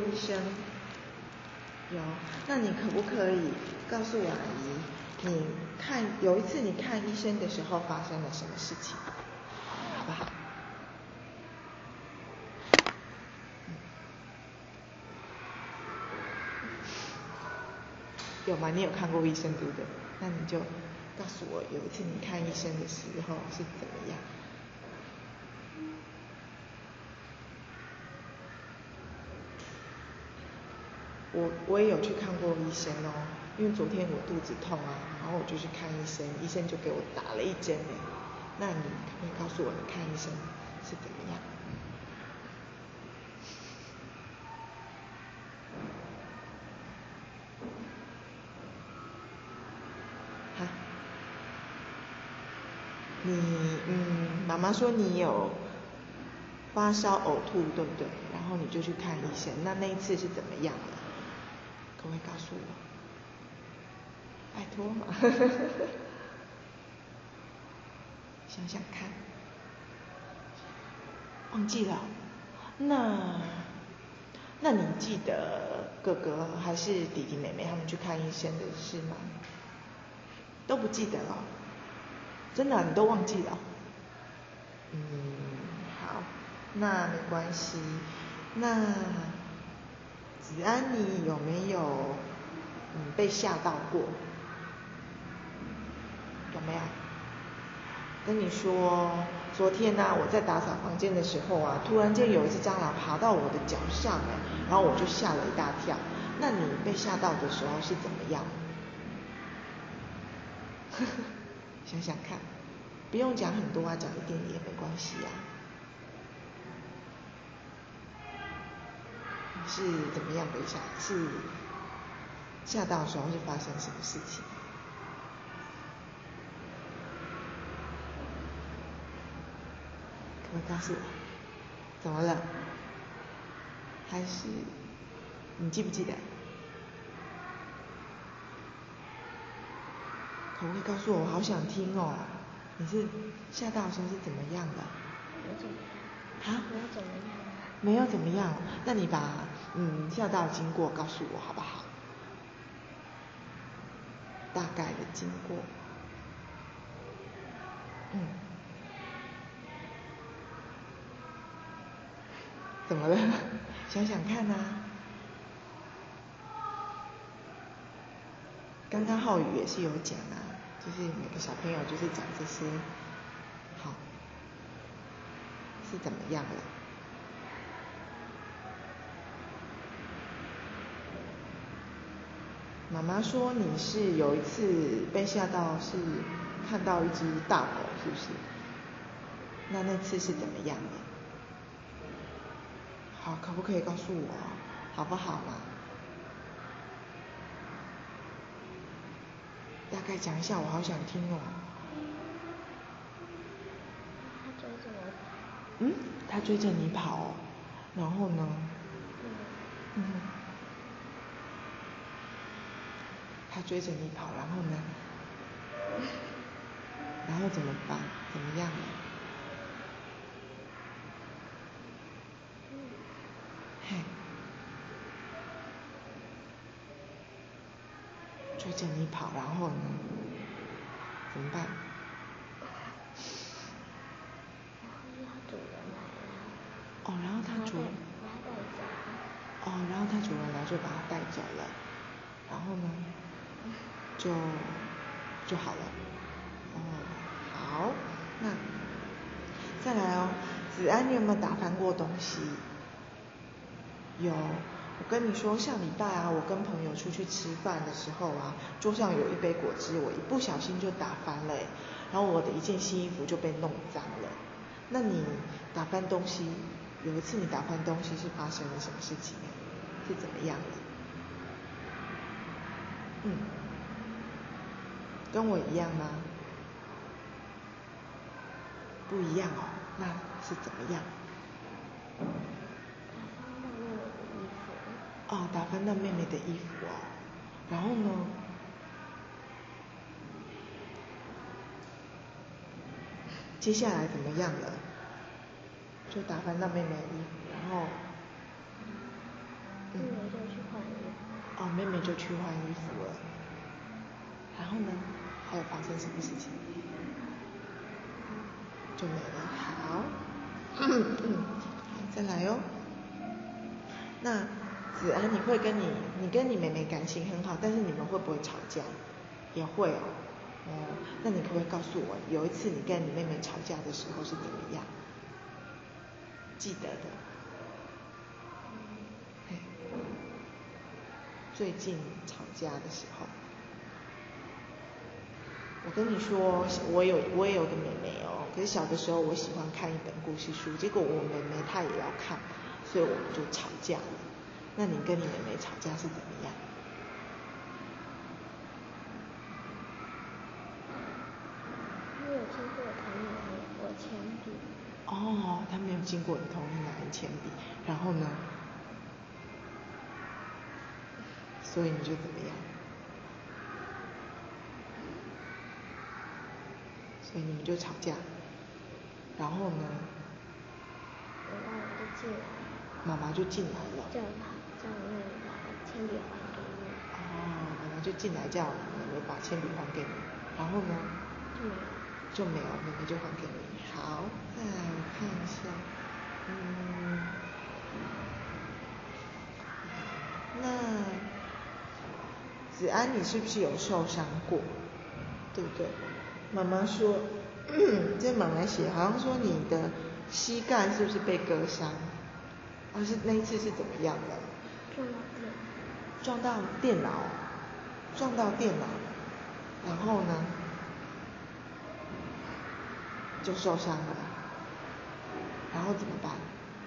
医生？有。那你可不可以告诉阿姨，有一次你看医生的时候发生了什么事情，好不好？有吗？你有看过医生对不对？那你就告诉我，有一次你看医生的时候是怎么样？我也有去看过医生哦，因为昨天我肚子痛啊，然后我就去看医生，医生就给我打了一针诶。那你可不可以告诉我，你看医生是怎么样？哈？妈妈说你有发烧、呕吐，对不对？然后你就去看医生，那一次是怎么样的？可不可以告诉我？拜托嘛，想想看，忘记了。那你记得哥哥还是弟弟妹妹他们去看医生的事吗？都不记得了，真的你都忘记了？好，那没关系。那子安，你有没有被吓到过？有没有？跟你说，昨天呢，我在打扫房间的时候啊，突然间有一只蟑螂爬到我的脚上，然后我就吓了一大跳。那你被吓到的时候是怎么样？想想看，不用讲很多啊，讲一点点也没关系啊。是怎么样的是吓到的时候是发生什么事情？可不可以告诉我，怎么了？还是你记不记得？可不可以告诉我？我好想听哦。你是吓到的时候是怎么样的？没有怎么样。没有怎么样。那你把吓到的经过告诉我好不好？大概的经过。怎么了？想想看啊。刚刚浩宇也是有讲啊，就是每个小朋友就是讲这些。好，是怎么样了？妈妈说你是有一次被吓到，是看到一只大狗，是不是？那次是怎么样的？好，可不可以告诉我，好不好嘛？大概讲一下，我好想听哦。 他追着我跑。 他追着你跑哦，然后呢？他追着你跑，然后呢？然后怎么办？怎么样？追着你跑，然后呢？怎么办？然后他主人来就把他带走了，然后呢？就好了。好，那再来哦，子安，你有没有打翻过东西？有。我跟你说，上礼拜啊，我跟朋友出去吃饭的时候啊，桌上有一杯果汁，我一不小心就打翻了，然后我的一件新衣服就被弄脏了。那你打翻东西，有一次你打翻东西是发生了什么事情？是怎么样的？跟我一样吗？不一样哦，那是怎么样？打翻到妹妹的衣服哦，然后呢？接下来怎么样了？就打翻到妹妹的衣服，然后哦，妹妹就去换衣服了。然后呢？还有发生什么事情？就没了。好，再来哦。那子安，你跟你妹妹感情很好，但是你们会不会吵架？也会哦。哦，那你可不可以告诉我，有一次你跟你妹妹吵架的时候是怎么样？记得的。最近吵架的时候。我跟你说，我也有个妹妹哦，可是小的时候我喜欢看一本故事书，结果我妹妹她也要看，所以我们就吵架了。那你跟你妹妹吵架是怎么样？ 她没有经过我同意拿我铅笔。 哦，她没有经过你同意拿你铅笔，然后呢？所以你就怎么样？所以你们就吵架，然后呢？ 我妈妈就进来了。 妈妈就进来了。 叫我妹妹把铅笔还给你。 哦，妈妈就进来叫妹妹把铅笔还给你，然后呢？就没有，妹妹就还给你。好，再来我看一下，那子安你是不是有受伤过？对不对？妈妈说，这妈妈写好像说你的膝盖是不是被割伤？是那一次是怎么样的？撞到电脑。撞到电脑，然后呢？就受伤了。然后怎么办？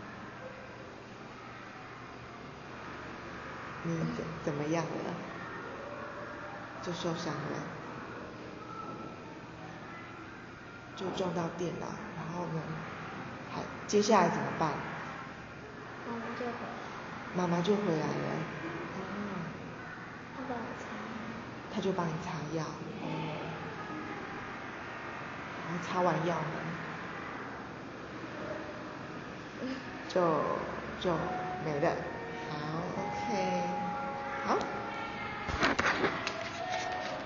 你怎么样了？就受伤了。就撞到电脑，然后呢？接下来怎么办？妈妈就回来了。 她帮我擦。 她就帮你擦药。然后擦完药呢？就没了。好 ，OK。